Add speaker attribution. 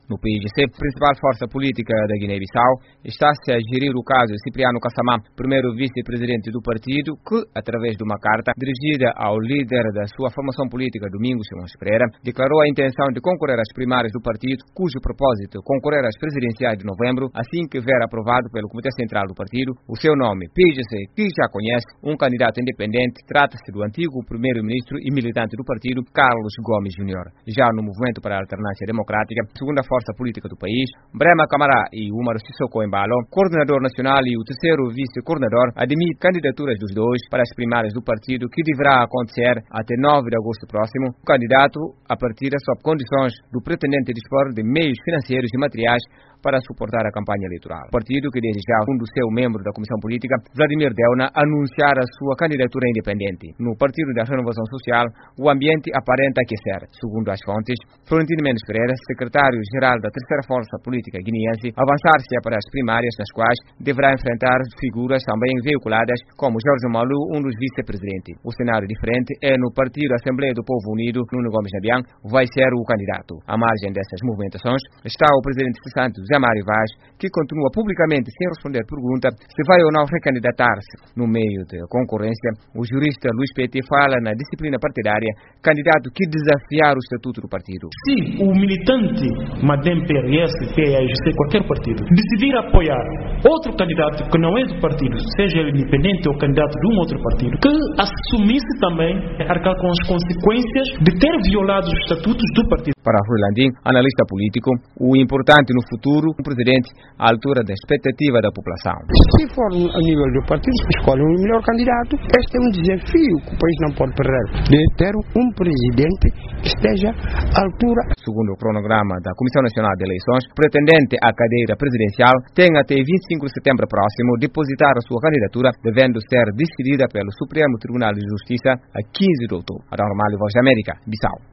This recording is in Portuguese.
Speaker 1: No PIGC, principal força política da Guiné-Bissau, está-se a gerir o caso Cipriano Kassamá, primeiro vice-presidente do partido, que, através de uma carta dirigida ao líder da sua formação política, Domingos Simões Pereira, declarou a intenção de concorrer às primárias do partido, cujo propósito é concorrer às presidenciais de novembro, assim que vier aprovado pelo Comitê Central do partido o seu nome. PIGC, que já conhece um candidato independente, trata-se do antigo primeiro-ministro e militante do partido, Carlos Gomes Júnior. Já no Movimento para a Alternância Democrática, segunda força política do país, Brema Camará e Umaru Sissoko Embalo, coordenador nacional e o terceiro vice-coordenador, admitem candidaturas dos dois para as primárias do partido, que deverá acontecer até 9 de agosto próximo. O candidato, a partir sob condições do pretendente dispor de meios financeiros e materiais para suportar a campanha eleitoral. O partido, que desde já um do seu membro da Comissão Política, Vladimir Deuna, anunciar a sua candidatura independente. No Partido da Renovação Social, o ambiente aparenta aquecer. Segundo as fontes, Florentino Mendes Pereira, secretário-geral da terceira força política guineense, avançar-se para as primárias, nas quais deverá enfrentar figuras também veiculadas como Jorge Malu, um dos vice-presidentes. O cenário diferente é no Partido Assembleia do Povo Unido. Nuno Gomes Nabian vai ser o candidato. À margem dessas movimentações está o presidente cessante José Mário Vaz, que continua publicamente sem responder pergunta se vai ou não recandidatar-se. No meio da concorrência, o jurista Luís Petit fala na disciplina partidária, candidato que desafiar o estatuto do partido.
Speaker 2: Se o militante Madem PRS, PAIGC, qualquer partido, decidir apoiar outro candidato que não é do partido, seja ele independente ou candidato de um outro partido, que assumisse também arcar com as consequências de ter violado os estatutos do partido.
Speaker 1: Para Rui Landim, analista político, o importante no futuro, o presidente à altura da expectativa da população.
Speaker 3: Se for a nível do partido, escolhe o melhor candidato. Este é um desafio que o país não pode perder, de ter um presidente que esteja à altura.
Speaker 1: Segundo o cronograma da Comissão Nacional de Eleições, o pretendente à cadeira presidencial tem até 25 de setembro próximo depositar a sua candidatura, devendo ser decidida pelo Supremo Tribunal de Justiça a 15 de outubro. Anormalho Voz da América, Bissau.